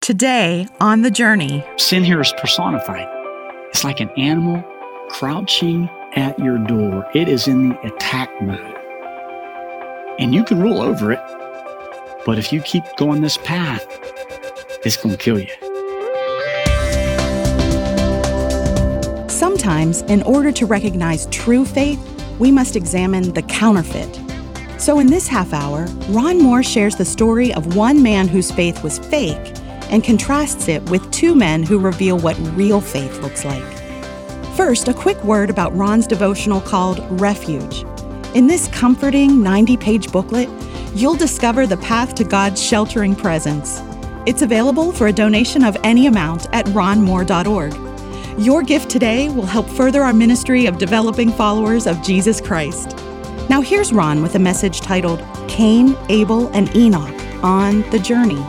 Today on The Journey. Sin here is personified. It's like an animal crouching at your door. It is in the attack mode. And you can rule over it, but if you keep going this path, it's going to kill you. Sometimes, in order to recognize true faith, we must examine the counterfeit. So in this half hour, Ron Moore shares the story of one man whose faith was fake and contrasts it with two men who reveal what real faith looks like. First, a quick word about Ron's devotional called Refuge. In this comforting 90-page booklet, you'll discover the path to God's sheltering presence. It's available for a donation of any amount at ronmoore.org. Your gift today will help further our ministry of developing followers of Jesus Christ. Now here's Ron with a message titled Cain, Abel, and Enoch on the Journey.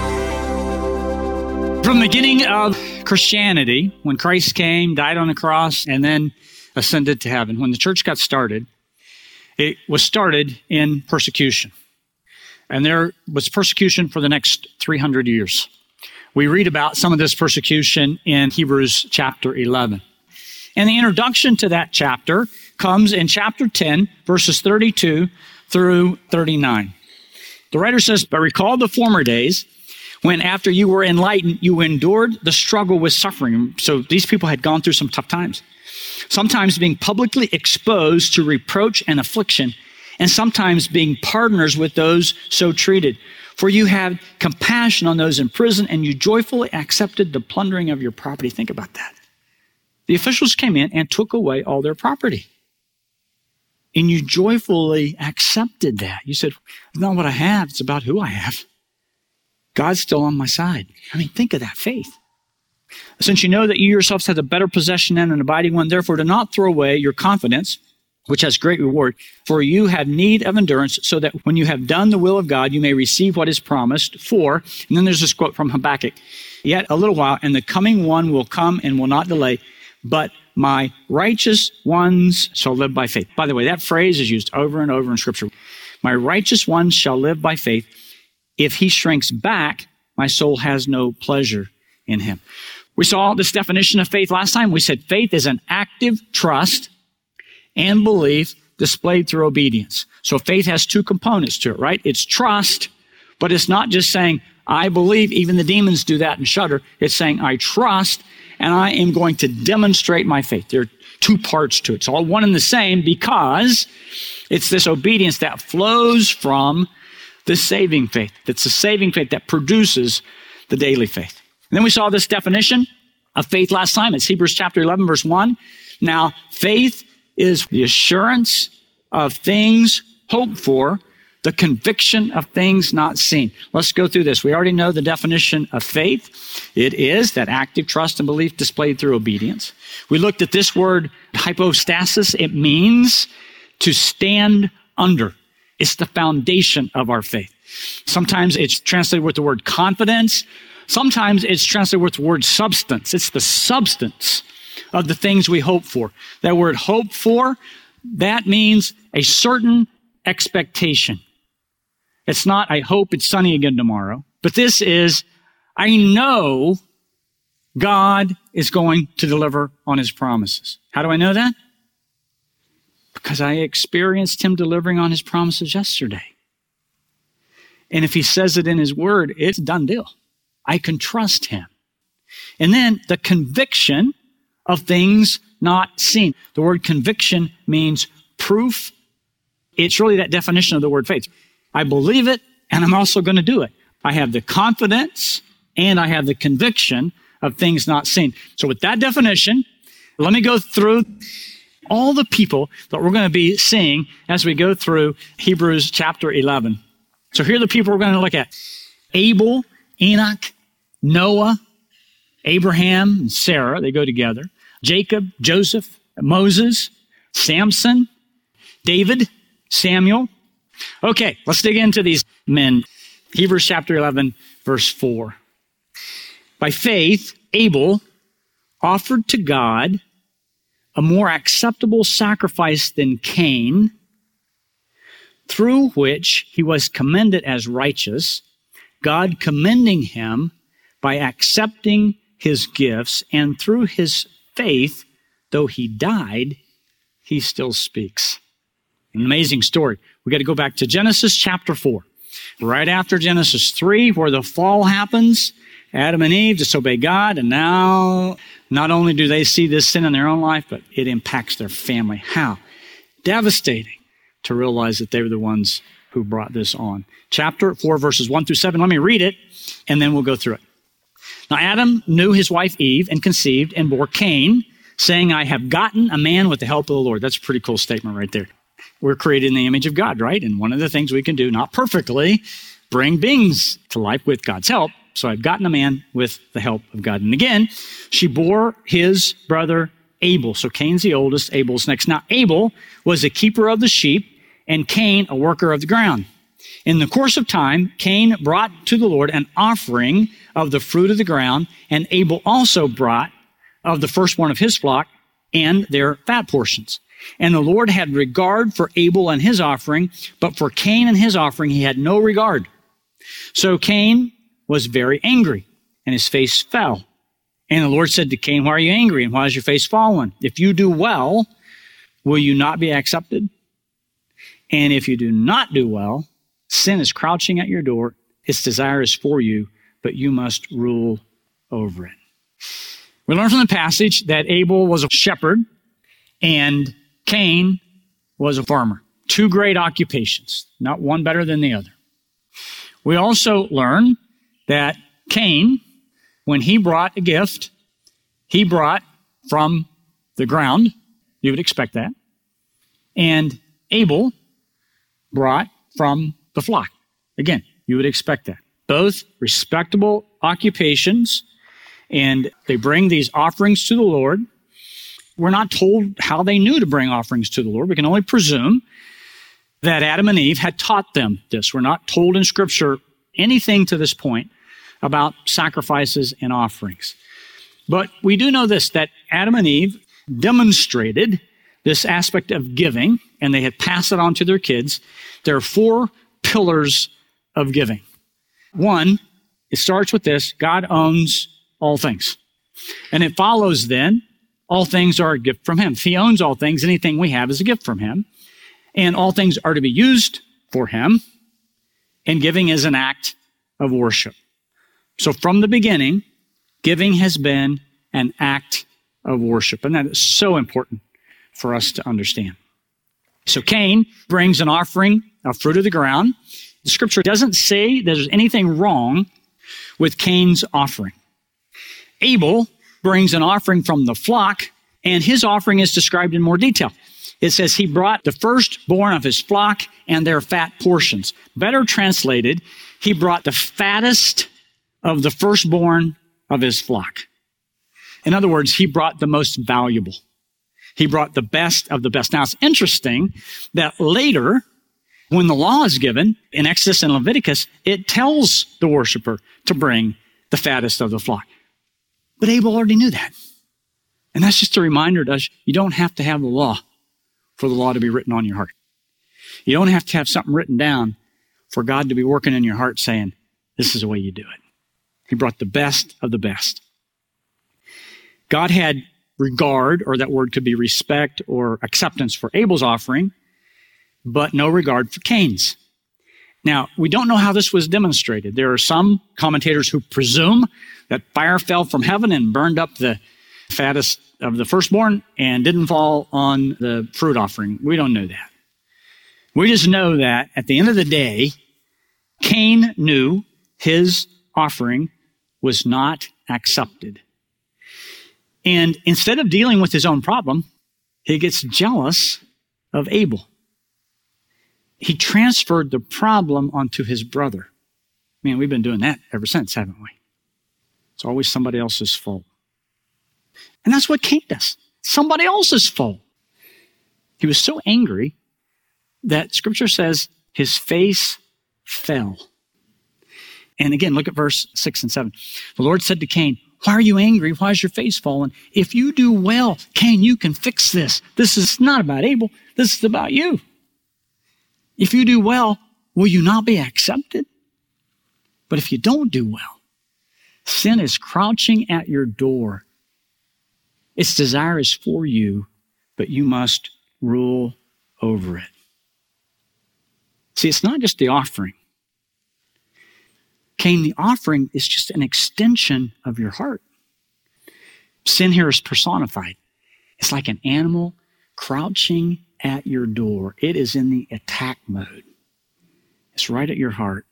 From the beginning of Christianity, when Christ came, died on the cross, and then ascended to heaven, when the church got started, it was started in persecution. And there was persecution for the next 300 years. We read about some of this persecution in Hebrews chapter 11. And the introduction to that chapter comes in chapter 10, verses 32 through 39. The writer says, "But recall the former days, when after you were enlightened, you endured the struggle with suffering." So these people had gone through some tough times. Sometimes being publicly exposed to reproach and affliction, and sometimes being partners with those so treated. For you had compassion on those in prison, and you joyfully accepted the plundering of your property. Think about that. The officials came in and took away all their property. And you joyfully accepted that. You said, "It's not what I have, it's about who I have. God's still on my side." I mean, think of that faith. "Since you know that you yourselves have a better possession and an abiding one, therefore do not throw away your confidence, which has great reward. For you have need of endurance, so that when you have done the will of God, you may receive what is promised. For," and then there's this quote from Habakkuk, "Yet a little while, and the coming one will come and will not delay, but my righteous ones shall live by faith." By the way, that phrase is used over and over in Scripture. My righteous ones shall live by faith. If he shrinks back, my soul has no pleasure in him. We saw this definition of faith last time. We said faith is an active trust and belief displayed through obedience. So faith has two components to it, right? It's trust, but it's not just saying, I believe. Even the demons do that and shudder. It's saying, I trust, and I am going to demonstrate my faith. There are two parts to it. It's all one and the same because it's this obedience that flows from the saving faith. It's the saving faith that produces the daily faith. And then we saw this definition of faith last time. It's Hebrews chapter 11, verse 1. Now, faith is the assurance of things hoped for, the conviction of things not seen. Let's go through this. We already know the definition of faith. It is that active trust and belief displayed through obedience. We looked at this word, hypostasis. It means to stand under. It's the foundation of our faith. Sometimes it's translated with the word confidence. Sometimes it's translated with the word substance. It's the substance of the things we hope for. That word hope for, that means a certain expectation. It's not, I hope it's sunny again tomorrow, but this is, I know God is going to deliver on his promises. How do I know that? Because I experienced him delivering on his promises yesterday. And if he says it in his word, it's a done deal. I can trust him. And then the conviction of things not seen. The word conviction means proof. It's really that definition of the word faith. I believe it, and I'm also going to do it. I have the confidence, and I have the conviction of things not seen. So with that definition, let me go through all the people that we're going to be seeing as we go through Hebrews chapter 11. So here are the people we're going to look at. Abel, Enoch, Noah, Abraham, and Sarah, they go together. Jacob, Joseph, Moses, Samson, David, Samuel. Okay, let's dig into these men. Hebrews chapter 11, verse 4. By faith, Abel offered to God a more acceptable sacrifice than Cain, through which he was commended as righteous, God commending him by accepting his gifts, and through his faith, though he died, he still speaks. An amazing story. We got to go back to Genesis chapter 4. Right after Genesis 3, where the fall happens, Adam and Eve disobey God, and now not only do they see this sin in their own life, but it impacts their family. How? Devastating to realize that they were the ones who brought this on. Chapter 4, verses 1 through 7. Let me read it, and then we'll go through it. Now Adam knew his wife Eve and conceived and bore Cain, saying, I have gotten a man with the help of the Lord. That's a pretty cool statement right there. We're created in the image of God, right? And one of the things we can do, not perfectly, bring beings to life with God's help. So I've gotten a man with the help of God. And again, she bore his brother Abel. So Cain's the oldest, Abel's next. Now Abel was a keeper of the sheep, and Cain a worker of the ground. In the course of time, Cain brought to the Lord an offering of the fruit of the ground, and Abel also brought of the firstborn of his flock and their fat portions. And the Lord had regard for Abel and his offering, but for Cain and his offering he had no regard. So Cain was very angry, and his face fell. And the Lord said to Cain, why are you angry, and why is your face fallen? If you do well, will you not be accepted? And if you do not do well, sin is crouching at your door. Its desire is for you, but you must rule over it. We learn from the passage that Abel was a shepherd and Cain was a farmer. Two great occupations, not one better than the other. We also learn that Cain, when he brought a gift, he brought from the ground. You would expect that. And Abel brought from the flock. Again, you would expect that. Both respectable occupations, and they bring these offerings to the Lord. We're not told how they knew to bring offerings to the Lord. We can only presume that Adam and Eve had taught them this. We're not told in Scripture anything to this point about sacrifices and offerings. But we do know this, that Adam and Eve demonstrated this aspect of giving, and they had passed it on to their kids. There are 4 pillars of giving. One, it starts with this: God owns all things. And it follows then, all things are a gift from him. If he owns all things, anything we have is a gift from him. And all things are to be used for him. And giving is an act of worship. So from the beginning, giving has been an act of worship. And that is so important for us to understand. So Cain brings an offering of fruit of the ground. The Scripture doesn't say there's anything wrong with Cain's offering. Abel brings an offering from the flock, and his offering is described in more detail. It says he brought the firstborn of his flock and their fat portions. Better translated, he brought the fattest of the firstborn of his flock. In other words, he brought the most valuable. He brought the best of the best. Now, it's interesting that later, when the law is given in Exodus and Leviticus, it tells the worshiper to bring the fattest of the flock. But Abel already knew that. And that's just a reminder to us, you don't have to have the law for the law to be written on your heart. You don't have to have something written down for God to be working in your heart saying, this is the way you do it. He brought the best of the best. God had regard, or that word could be respect or acceptance for Abel's offering, but no regard for Cain's. Now, we don't know how this was demonstrated. There are some commentators who presume that fire fell from heaven and burned up the fattest of the firstborn and didn't fall on the fruit offering. We don't know that. We just know that at the end of the day, Cain knew his offering was not accepted. And instead of dealing with his own problem, he gets jealous of Abel. He transferred the problem onto his brother. Man, we've been doing that ever since, haven't we? It's always somebody else's fault. And that's what Cain does. Somebody else's fault. He was so angry that Scripture says his face fell. And again, look at verse 6 and 7. The Lord said to Cain, why are you angry? Why is your face fallen? If you do well, Cain, you can fix this. This is not about Abel. This is about you. If you do well, will you not be accepted? But if you don't do well, Sin is crouching at your door. Its desire is for you, but you must rule over it. See, it's not just the offering. Cain, the offering is just an extension of your heart. Sin here is personified. It's like an animal crouching at your door. It is in the attack mode. It's right at your heart.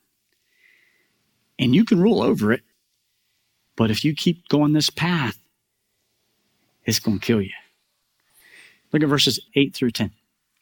And you can rule over it, but if you keep going this path, it's going to kill you. Look at verses 8 through 10.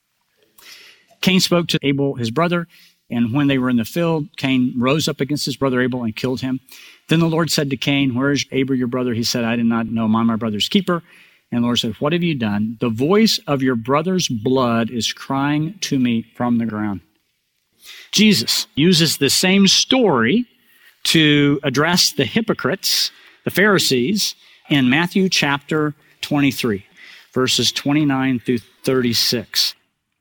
Cain spoke to Abel, his brother, and when they were in the field, Cain rose up against his brother Abel and killed him. Then the Lord said to Cain, "Where is Abel, your brother?" He said, "I did not know. Am I my brother's keeper?" And the Lord said, "What have you done? The voice of your brother's blood is crying to me from the ground." Jesus uses the same story to address the hypocrites, the Pharisees, in Matthew chapter 23, verses 29 through 36.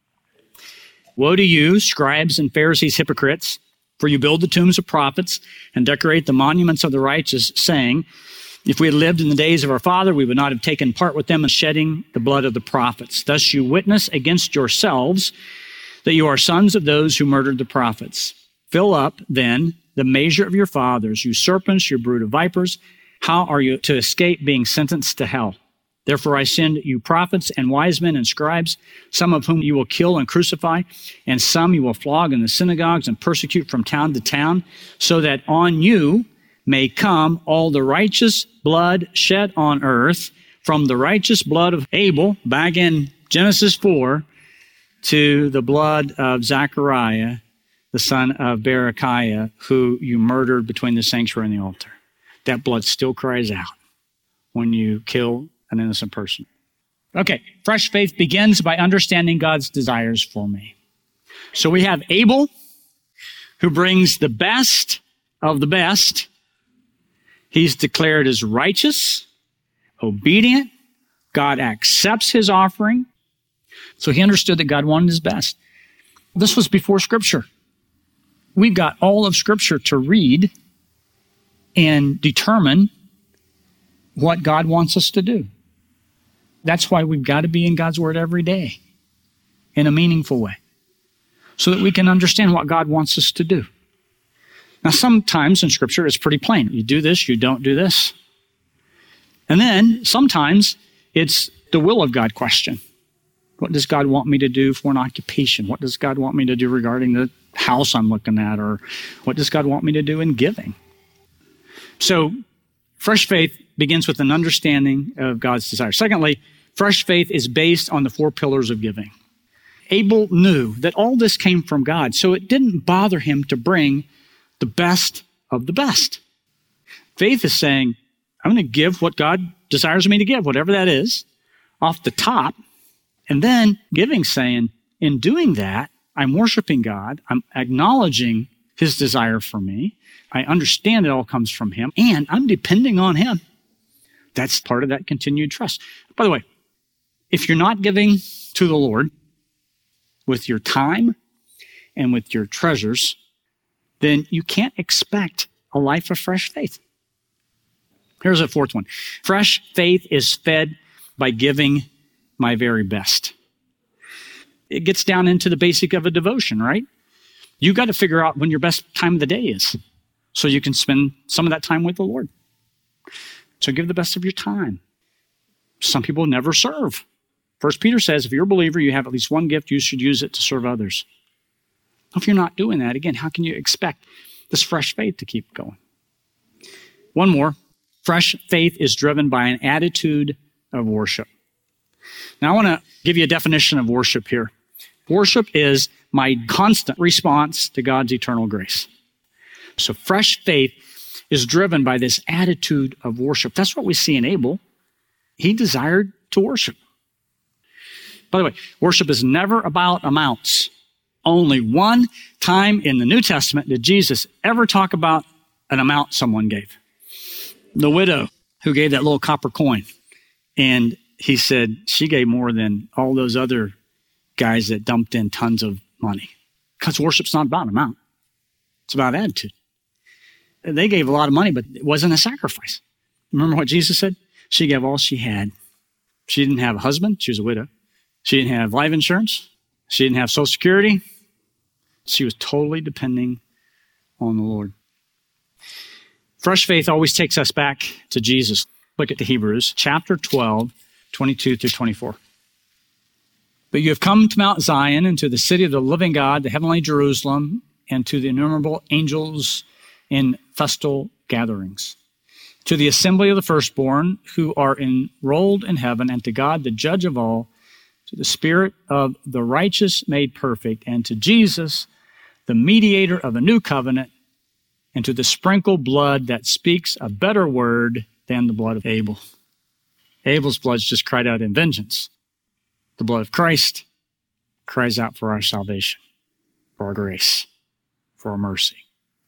"Woe to you, scribes and Pharisees, hypocrites, for you build the tombs of prophets and decorate the monuments of the righteous, saying, 'If we had lived in the days of our father, we would not have taken part with them in shedding the blood of the prophets.' Thus you witness against yourselves that you are sons of those who murdered the prophets. Fill up, then, the measure of your fathers, you serpents, you brood of vipers. How are you to escape being sentenced to hell? Therefore I send you prophets and wise men and scribes, some of whom you will kill and crucify, and some you will flog in the synagogues and persecute from town to town, so that on you may come all the righteous blood shed on earth, from the righteous blood of Abel, back in Genesis 4, to the blood of Zechariah, the son of Berechiah, who you murdered between the sanctuary and the altar." That blood still cries out when you kill an innocent person. Okay, fresh faith begins by understanding God's desires for me. So we have Abel, who brings the best of the best. He's declared as righteous, obedient. God accepts his offering. So he understood that God wanted his best. This was before Scripture. We've got all of Scripture to read and determine what God wants us to do. That's why we've got to be in God's Word every day in a meaningful way, so that we can understand what God wants us to do. Now, sometimes in Scripture, it's pretty plain. You do this, you don't do this. And then sometimes it's the will of God question. What does God want me to do for an occupation? What does God want me to do regarding the house I'm looking at? Or what does God want me to do in giving? So fresh faith begins with an understanding of God's desire. Secondly, fresh faith is based on the 4 pillars of giving. Abel knew that all this came from God, so it didn't bother him to bring the best of the best. Faith is saying, I'm going to give what God desires me to give, whatever that is, off the top. And then giving, saying, in doing that, I'm worshiping God. I'm acknowledging his desire for me. I understand it all comes from him, and I'm depending on him. That's part of that continued trust. By the way, if you're not giving to the Lord with your time and with your treasures, then you can't expect a life of fresh faith. Here's a 4th one. Fresh faith is fed by giving my very best. It gets down into the basic of a devotion, right? You got to figure out when your best time of the day is, so you can spend some of that time with the Lord. So give the best of your time. Some people never serve. 1 Peter says, if you're a believer, you have at least one gift, you should use it to serve others. If you're not doing that, again, how can you expect this fresh faith to keep going? One more. Fresh faith is driven by an attitude of worship. Now, I want to give you a definition of worship here. Worship is my constant response to God's eternal grace. So fresh faith is driven by this attitude of worship. That's what we see in Abel. He desired to worship. By the way, worship is never about amounts. Only one time in the New Testament did Jesus ever talk about an amount someone gave. The widow who gave that little copper coin. And he said she gave more than all those other guys that dumped in tons of money. Because worship's not about amount. It's about attitude. they gave a lot of money, but it wasn't a sacrifice. Remember what Jesus said? She gave all she had. She didn't have a husband. She was a widow. She didn't have life insurance. She didn't have Social Security. She was totally depending on the Lord. Fresh faith always takes us back to Jesus. Look at the Hebrews, chapter 12, 22 through 24. But you have come to Mount Zion and to the city of the living God, the heavenly Jerusalem, and to the innumerable angels in festal gatherings, to the assembly of the firstborn who are enrolled in heaven, and to God, the judge of all, to the Spirit of the righteous made perfect, and to Jesus, the mediator of a new covenant, and to the sprinkled blood that speaks a better word than the blood of Abel. Abel's blood just cried out in vengeance. The blood of Christ cries out for our salvation, for our grace, for our mercy.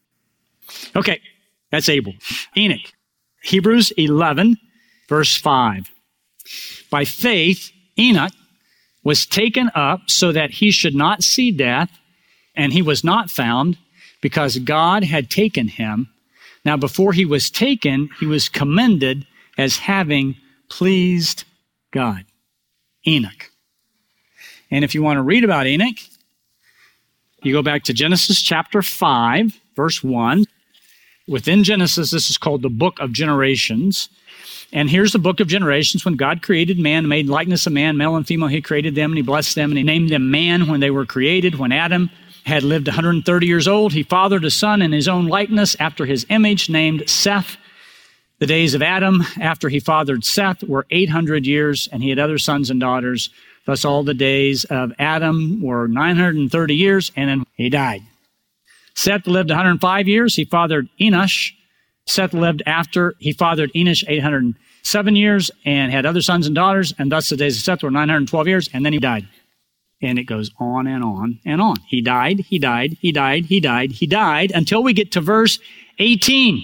Okay, that's Abel. Enoch. Hebrews 11, verse 5. By faith, Enoch was taken up so that he should not see death, and he was not found because God had taken him. Now, before he was taken, he was commended as having pleased God. Enoch. And if you want to read about Enoch, you go back to Genesis chapter 5, verse 1. Within Genesis, this is called the Book of Generations. And here's the Book of Generations. When God created man, made likeness of man, male and female, he created them, and he blessed them, and he named them man when they were created. When Adam had lived 130 years old, he fathered a son in his own likeness after his image, named Seth. The days of Adam after he fathered Seth were 800 years, and he had other sons and daughters. Thus all the days of Adam were 930 years, and then he died. Seth lived 105 years. He fathered Enosh. Seth lived after he fathered Enosh 807 years and had other sons and daughters, and thus the days of Seth were 912 years, and then he died. And it goes on and on and on. He died, he died, he died, he died, he died, until we get to verse 18.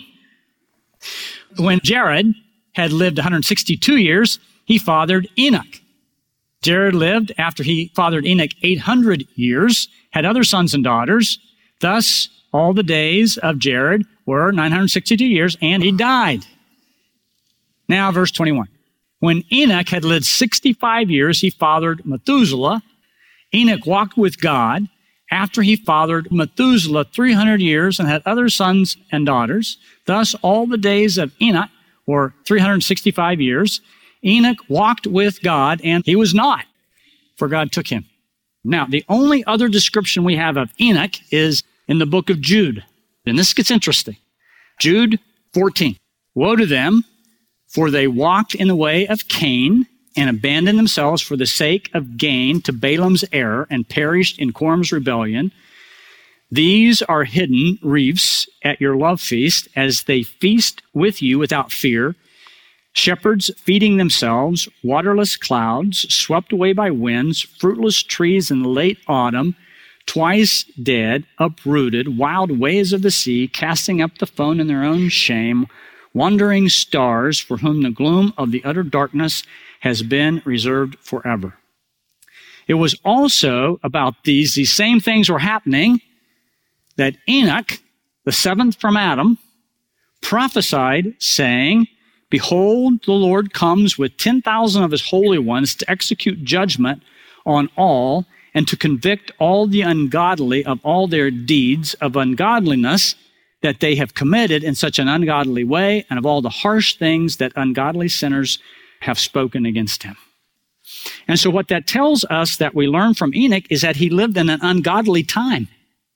When Jared had lived 162 years, he fathered Enoch. Jared lived after he fathered Enoch 800 years, had other sons and daughters. Thus, all the days of Jared were 962 years, and he died. Now, verse 21. When Enoch had lived 65 years, he fathered Methuselah. Enoch walked with God after he fathered Methuselah 300 years and had other sons and daughters. Thus, all the days of Enoch were 365 years. Enoch walked with God, and he was not, for God took him. Now, the only other description we have of Enoch is in the book of Jude. And this gets interesting. Jude 14. Woe to them, for they walked in the way of Cain and abandoned themselves for the sake of gain to Balaam's error and perished in Korah's rebellion. These are hidden reefs at your love feast as they feast with you without fear. Shepherds feeding themselves, waterless clouds, swept away by winds, fruitless trees in the late autumn, twice dead, uprooted, wild waves of the sea, casting up the foam in their own shame, wandering stars for whom the gloom of the utter darkness has been reserved forever. It was also about these same things were happening that Enoch, the seventh from Adam, prophesied, saying, Behold, the Lord comes with 10,000 of his holy ones to execute judgment on all and to convict all the ungodly of all their deeds of ungodliness that they have committed in such an ungodly way, and of all the harsh things that ungodly sinners have spoken against him. And so what that tells us that we learn from Enoch is that he lived in an ungodly time.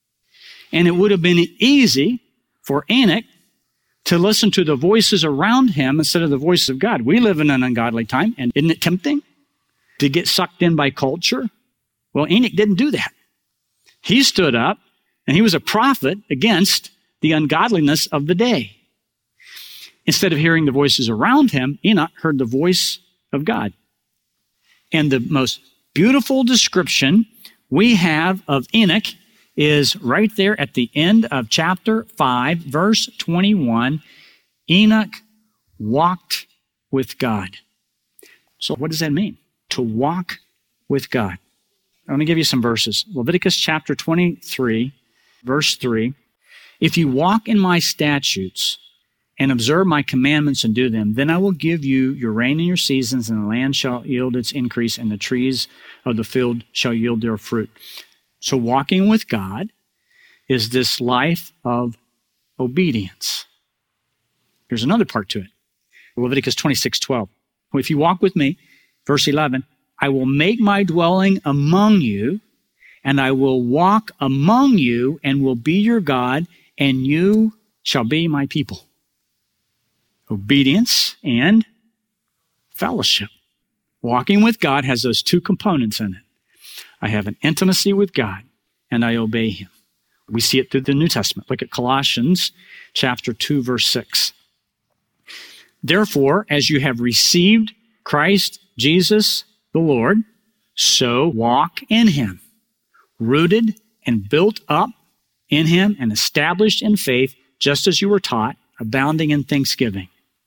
And it would have been easy for Enoch to listen to the voices around him instead of the voices of God. We live in an ungodly time, and isn't it tempting to get sucked in by culture? Well, Enoch didn't do that. He stood up, and he was a prophet against the ungodliness of the day. Instead of hearing the voices around him, Enoch heard the voice of God. And the most beautiful description we have of Enoch is right there at the end of chapter 5, verse 21. Enoch walked with God. So what does that mean? To walk with God. I want to give you some verses. Leviticus chapter 23, verse 3. If you walk in my statutes and observe my commandments and do them, then I will give you your rain and your seasons, and the land shall yield its increase, and the trees of the field shall yield their fruit. So walking with God is this life of obedience. Here's another part to it. Leviticus 26:12. If you walk with me, verse 11, I will make my dwelling among you, and I will walk among you and will be your God, and you shall be my people. Obedience and fellowship. Walking with God has those two components in it. I have an intimacy with God, and I obey him. We see it through the New Testament. Look at Colossians chapter 2, verse 6. Therefore, as you have received Christ Jesus the Lord, so walk in him, rooted and built up in him and established in faith, just as you were taught, abounding in thanksgiving.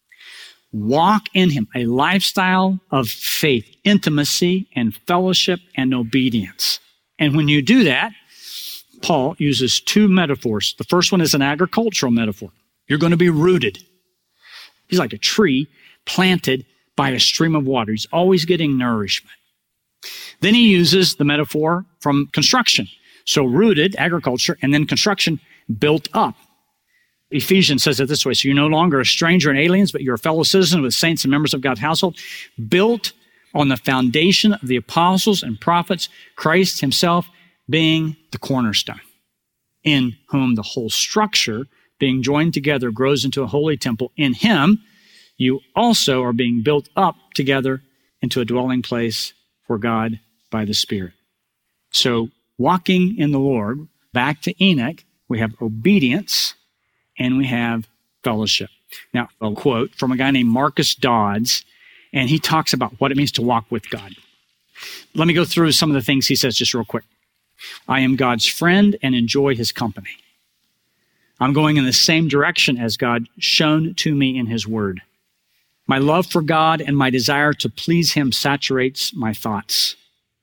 Walk in him, a lifestyle of faith, intimacy, and fellowship and obedience. And when you do that, Paul uses two metaphors. The first one is an agricultural metaphor. You're going to be rooted. He's like a tree planted by a stream of water. He's always getting nourishment. Then he uses the metaphor from construction. So rooted, agriculture, and then construction, built up. Ephesians says it this way, so you're no longer a stranger and aliens, but you're a fellow citizen with saints and members of God's household, built on the foundation of the apostles and prophets, Christ himself being the cornerstone, in whom the whole structure, being joined together, grows into a holy temple. In him, you also are being built up together into a dwelling place for God by the Spirit. So walking in the Lord, back to Enoch, we have obedience and we have fellowship. Now, a quote from a guy named Marcus Dodds, and he talks about what it means to walk with God. Let me go through some of the things he says just real quick. I am God's friend and enjoy his company. I'm going in the same direction as God shown to me in his word. My love for God and my desire to please him saturates my thoughts.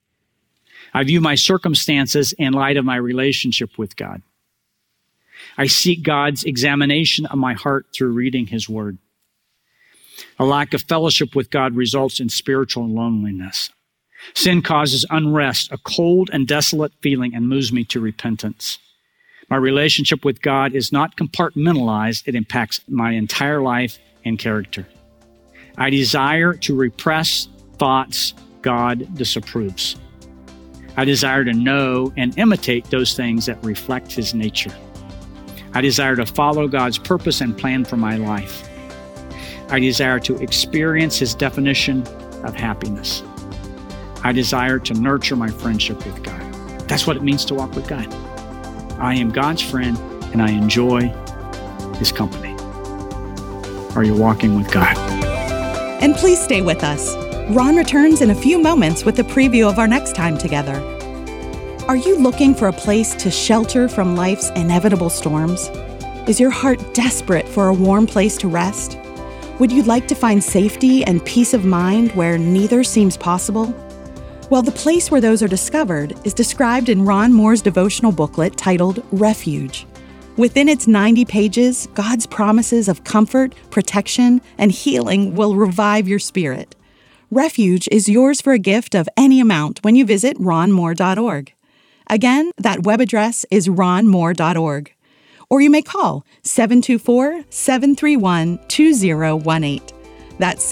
I view my circumstances in light of my relationship with God. I seek God's examination of my heart through reading his word. A lack of fellowship with God results in spiritual loneliness. Sin causes unrest, a cold and desolate feeling, and moves me to repentance. My relationship with God is not compartmentalized. It impacts my entire life and character. I desire to repress thoughts God disapproves. I desire to know and imitate those things that reflect his nature. I desire to follow God's purpose and plan for my life. I desire to experience his definition of happiness. I desire to nurture my friendship with God. That's what it means to walk with God. I am God's friend and I enjoy his company. Are you walking with God? And please stay with us. Ron returns in a few moments with a preview of our next time together. Are you looking for a place to shelter from life's inevitable storms? Is your heart desperate for a warm place to rest? Would you like to find safety and peace of mind where neither seems possible? Well, the place where those are discovered is described in Ron Moore's devotional booklet titled Refuge. Within its 90 pages, God's promises of comfort, protection, and healing will revive your spirit. Refuge is yours for a gift of any amount when you visit ronmoore.org. Again, that web address is ronmoore.org. Or you may call 724-731-2018. That's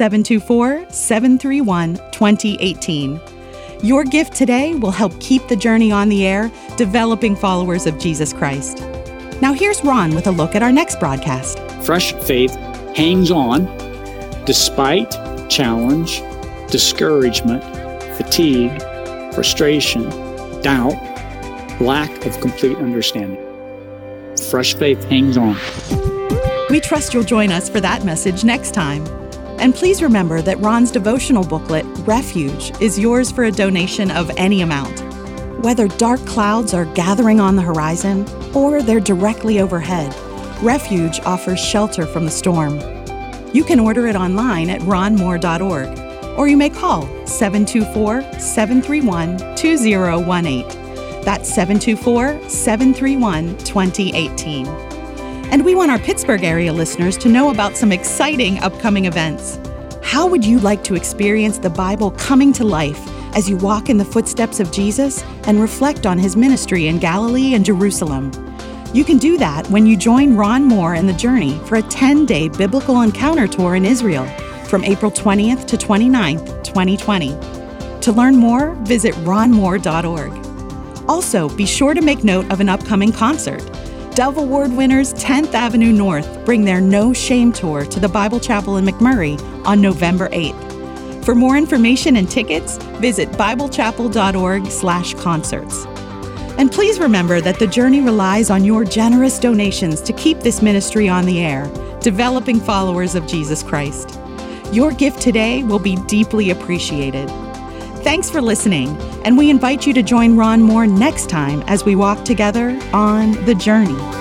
724-731-2018. Your gift today will help keep the journey on the air, developing followers of Jesus Christ. Now here's Ron with a look at our next broadcast. Fresh faith hangs on despite challenge, discouragement, fatigue, frustration, doubt, lack of complete understanding. Fresh faith hangs on. We trust you'll join us for that message next time. And please remember that Ron's devotional booklet, Refuge, is yours for a donation of any amount. Whether dark clouds are gathering on the horizon or they're directly overhead, Refuge offers shelter from the storm. You can order it online at ronmoore.org, or you may call 724-731-2018. That's 724-731-2018. And we want our Pittsburgh area listeners to know about some exciting upcoming events. How would you like to experience the Bible coming to life as you walk in the footsteps of Jesus and reflect on his ministry in Galilee and Jerusalem? You can do that when you join Ron Moore and the Journey for a 10-day biblical encounter tour in Israel from April 20th to 29th, 2020. To learn more, visit ronmoore.org. Also, be sure to make note of an upcoming concert. Dove Award winners 10th Avenue North bring their No Shame Tour to the Bible Chapel in McMurray on November 8th. For more information and tickets, visit biblechapel.org/concerts. And please remember that the Journey relies on your generous donations to keep this ministry on the air, developing followers of Jesus Christ. Your gift today will be deeply appreciated. Thanks for listening, and we invite you to join Ron Moore next time as we walk together on The Journey.